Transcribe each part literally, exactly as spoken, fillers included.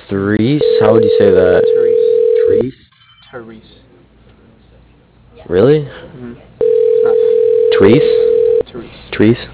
Therese? How would you say that? Therese. Therese? Therese. Really? Mm-hmm. Not Therese? Therese. Therese?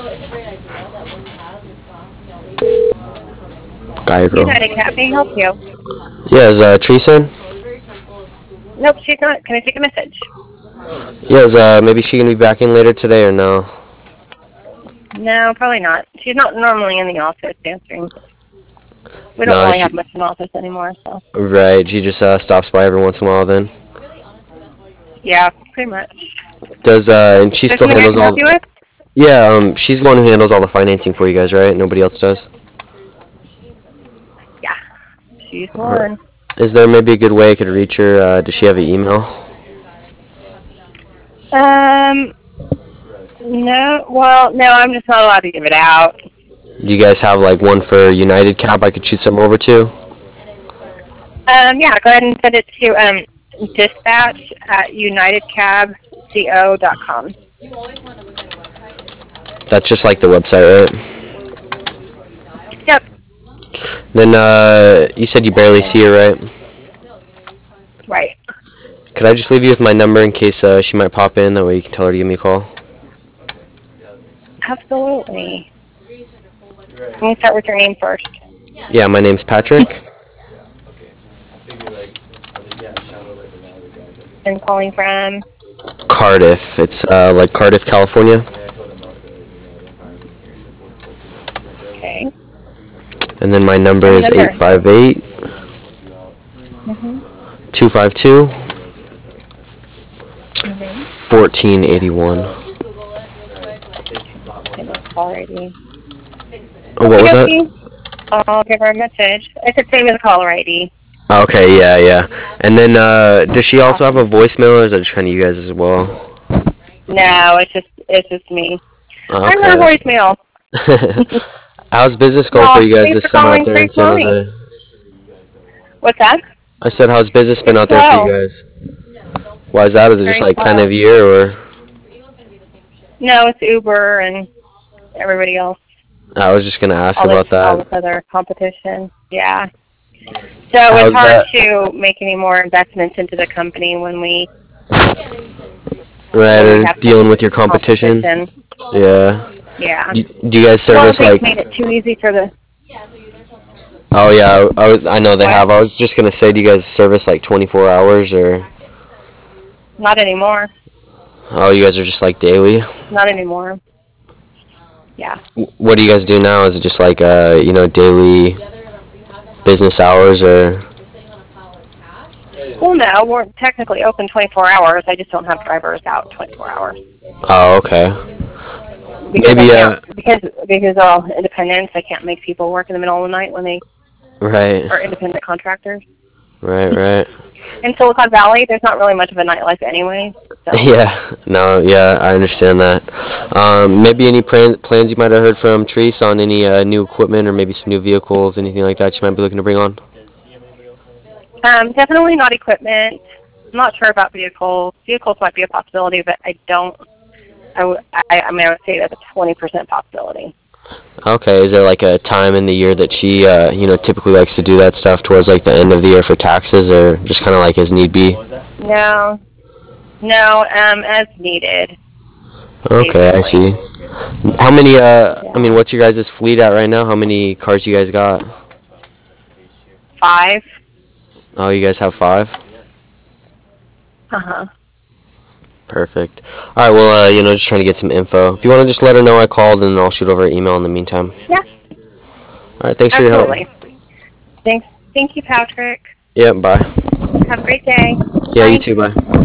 Guy or girl? United Cat, may I help you? Yeah, is uh, Therese in? Nope, she's not. Can I take a message? Yeah, is uh, maybe she gonna be back in later today or no? No, probably not. She's not normally in the office answering. We don't No, really she, have much in office anymore, so. right, she just uh, stops by every once in a while then. Yeah, pretty much. Does, uh, and she Is there still something I handles can help all, you with? yeah, um, she's the one who handles all the financing for you guys, right? Nobody else does? Yeah, she's the Or, one. is there maybe a good way I could reach her? Uh, does she have an email? Um, no, well, no, I'm just not allowed to give it out. Do you guys have like one for United Cab I could shoot some over to? Um, yeah, go ahead and send it to um, dispatch at united cab co dot com. That's just like the website, right? Yep. Then, uh, you said you barely see her, right? Right. Could I just leave you with my number in case uh, she might pop in? That way you can tell her to give me a call. Absolutely. Let me start with your name first. Yeah, my name's Patrick. And calling from? Cardiff. It's uh, like Cardiff, California. Okay. And then my number And is number. eight five eight, two five two, fourteen eighty-one. Alrighty. Oh, what was that? I'll give her a message. It's the same as the caller I D. Okay, yeah, yeah. And then, uh, does she also have a voicemail, or is that just kind of you guys as well? No, it's just it's just me. Oh, I'm not a okay. voicemail. How's business going No, for you guys thanks this for summer out calling there in Free San Flowing. Jose? What's that? I said, how's business been It's out there for slow. you guys? Why is that? Is it just Very like time slow. of year, or? No, it's Uber and everybody else. I was just gonna ask all about this, all that. this other competition. Yeah. So How's it's hard that? to make any more investments into the company when we Right, when we or have dealing such with your competition. competition. Yeah. Yeah. Do, do you guys Well, service they've like? made it too easy for the. Oh yeah, I, I was. I know they What? have. I was just gonna say, do you guys service like twenty-four hours or? Not anymore. Oh, you guys are just like daily. Not anymore. Yeah. What do you guys do now? Is it just like uh, you know, daily business hours or? Well, no, we're technically open twenty-four hours. I just don't have drivers out twenty-four hours. Oh, okay. Because Maybe I uh. can't, because because they're all independents. I can't make people work in the middle of the night when they Right. are independent contractors. Right. Right. In Silicon Valley, there's not really much of a nightlife anyway. So. Yeah. No. Yeah. I understand that. Um, maybe any plan, plans you might have heard from Therese on any uh, new equipment or maybe some new vehicles, anything like that you might be looking to bring on. Um, definitely not equipment. I'm not sure about vehicles. Vehicles might be a possibility, but I don't. I, w- I, I mean, I would say that's a twenty percent possibility. Okay. Is there like a time in the year that she, uh, you know, typically likes to do that stuff towards like the end of the year for taxes, or just kind of like as need be? No, no, um, as needed. Okay, I see. How many? Uh, Yeah. I mean, what's your guys' fleet at right now? How many cars you guys got? Five. Oh, you guys have five. Uh huh. Perfect. All right. Well, uh, you know, just trying to get some info. If you want to just let her know I called, and I'll shoot over an email in the meantime. Yeah. All right. Thanks for your help. Absolutely. Thanks. Thank you, Patrick. Yeah. Bye. Have a great day. Yeah. Bye. You too. Bye.